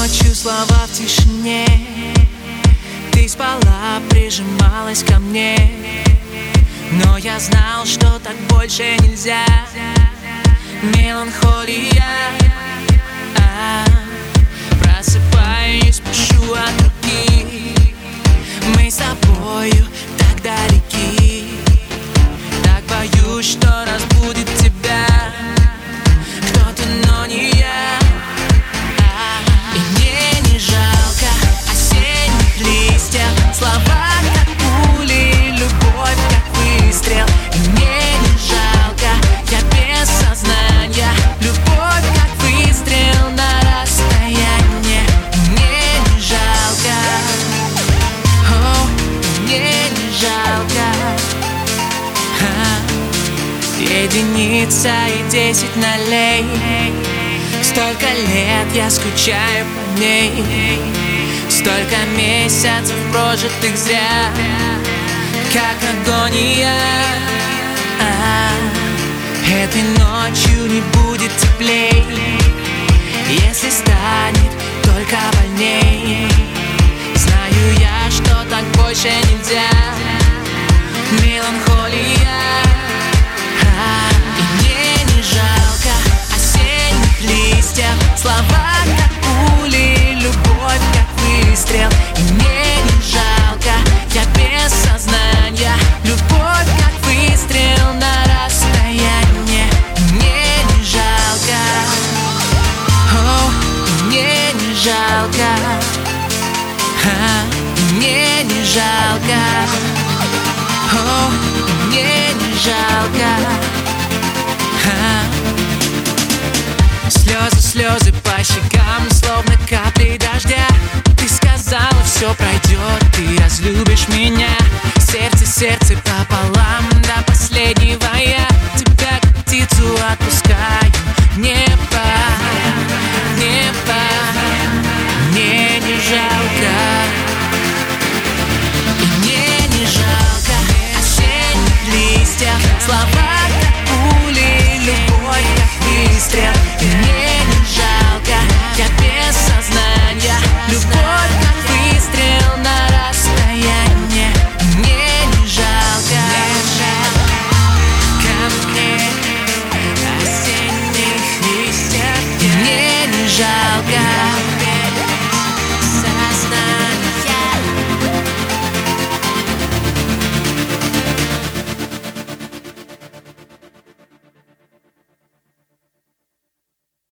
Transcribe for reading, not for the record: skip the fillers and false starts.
ночью слова в тишине. Ты спала, прижималась ко мне, но я знал, что так больше нельзя. Меланхолия, просыпаюсь, спешу от руки. Мы с тобою так далеки. Так боюсь, что разбудит тебя кто-то, но не я. И мне не жалко осенних листьев, слова как пули, любовь как выстрел. И мне не жалко, я без сознания, любовь как выстрел на расстояние. И мне не жалко, о, мне не жалко. Единица и 10 нолей. Столько лет я скучаю по ней, столько месяцев прожитых зря, как агония. Этой ночью не будет теплей, если станет только больней. Знаю я, что так больше нельзя. Меланхолия. И мне не жалко осенних листьев, слова как пули, любовь как выстрел. И мне не жалко, я без сознания, любовь как выстрел на расстояние. И мне не жалко, о, и мне не жалко, и мне не жалко, о, и мне не жалко. Слезы, слезы по щекам, словно капли дождя. Ты сказала, все пройдет, ты разлюбишь меня. Сердце, сердце пополам, до последнего я тебя как птицу отпускаю. Небо, небо, мне не жалко. И мне не жалко осенних листьев, слова как пули, любовь как выстрел. И мне не жалко, я без сознания, любовь как выстрел на расстояние. И мне не жалко, ко мне осенних листьев. И мне не жалко.